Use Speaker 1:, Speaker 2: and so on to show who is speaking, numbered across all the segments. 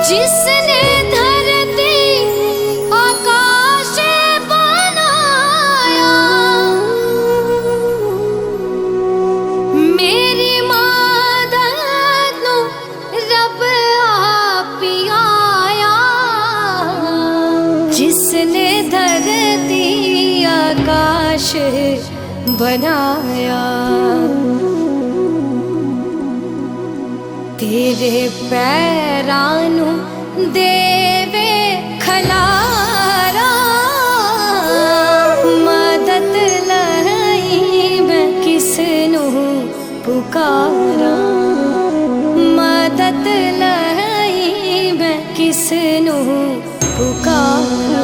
Speaker 1: जिसने धरती आकाश बनाया, मेरी मदद नू रब आप ही आया। जिसने धरती आकाश बनाया, तेरे पैरां नू देवे खलारा। मदद लई मैं किसनू पुकारा, मदद लई मैं किसनू पुकारा।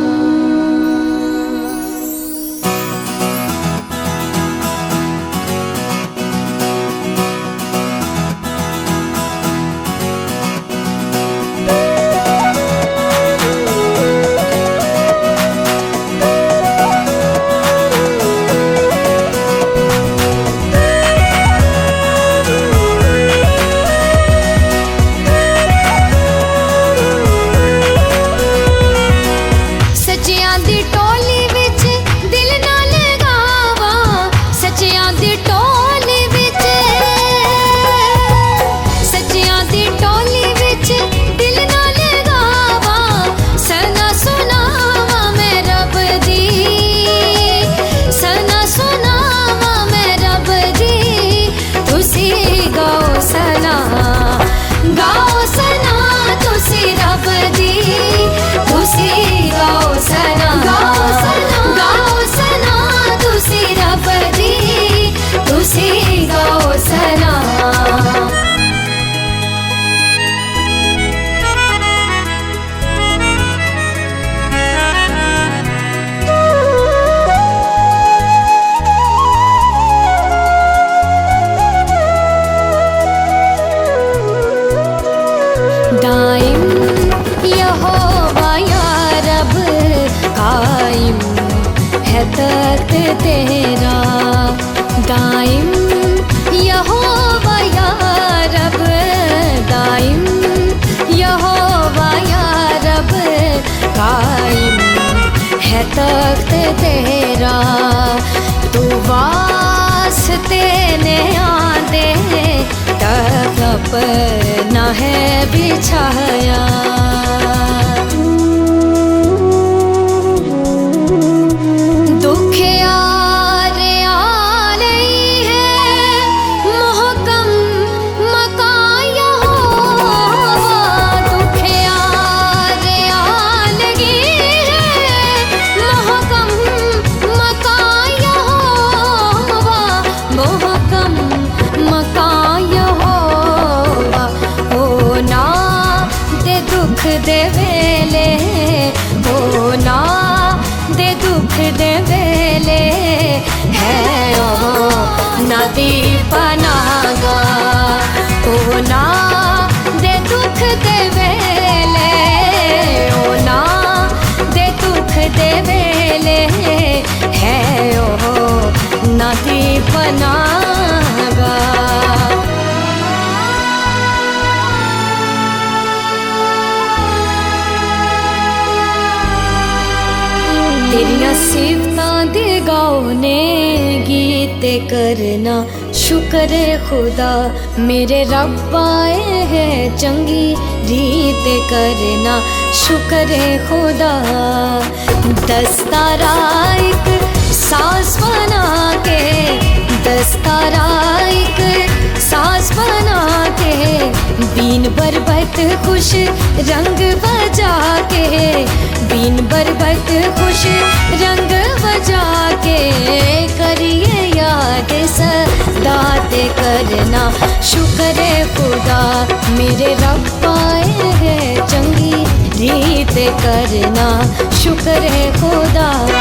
Speaker 1: दाइम यहोवा या रब कायम है तख्त तेरा। दाइम यहोवा या रब, दाइम यहोवा या रब कायम है तख्त तेरा। तू वास्ते ने आंदे तख्त अपना है बिछाया। दे वेले हो ना दे दुख दे वेले है ओ नदी पनागा। ओ ना दे दुख दे वेले, ओ ना दे दुख दे वेले है ओ नदी पनागा। तेरिया सिफतां दे गाने गीत करना शुक्र खुदा। मेरे रब आए है चंगी रीत करना शुक्र खुदा। दस्तारा एक सांस बना के, दस्तारा एक सांस बना के, बीन बरबत खुश रंग बजा के, बीन बरबत खुश रंग बजा के, करिए याद सदा ते करना शुक्र खुदा। मेरे रब आए है चंगी रीत करना शुक्र खुदा।